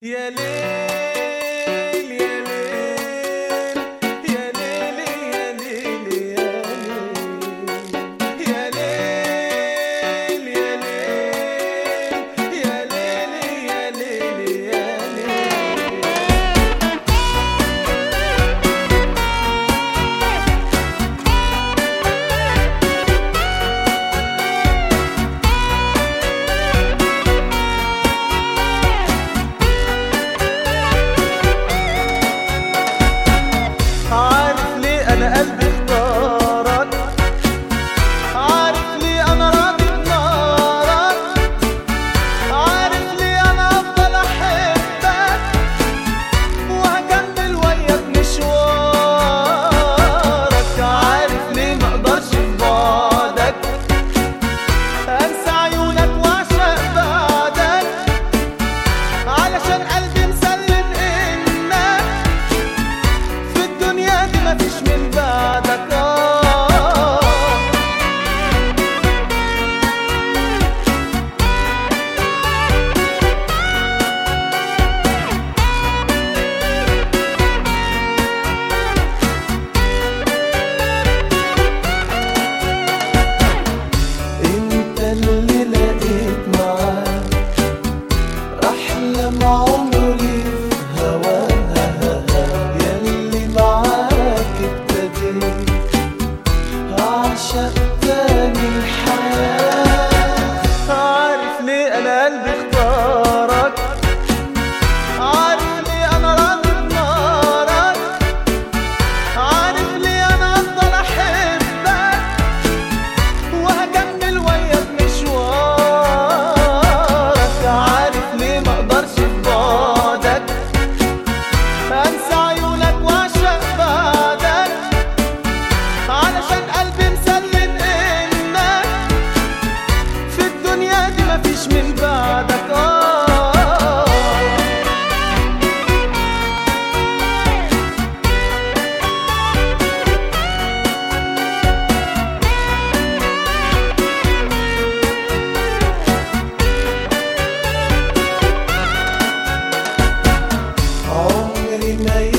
يا ليل يا ليل يا ليل يا ليل يا ليل يا ليل يا ليل يا ليل يا ليل. عارف ليه انا قلبي اختارك، عارف ليه انا راضي بنارك، عارف ليه انا افضل احبك وهكمل وياك مشوارك، عارف ليه مقدرش في بعدك انسى عيونك واعشق بعدك، علشان قلبي مسلم انك في الدنيا دي مفيش من بعدك. انت اللي لقيت معاك احلم عمري في هواها، ياللي معاك ابتديت اعشق تاني الحياة. عارف ليه انا قلبي اختارك، عارف ليه انا راضي بنارك، عارف ليه انا افضل احبك وهكمل وياك مشوارك، عارف ليه مقدرش في بعدك انسى عيونك واعشق بعدك، علشان قلبي مسلم انك في الدنيا دي مفيش من بعدك. عمري ما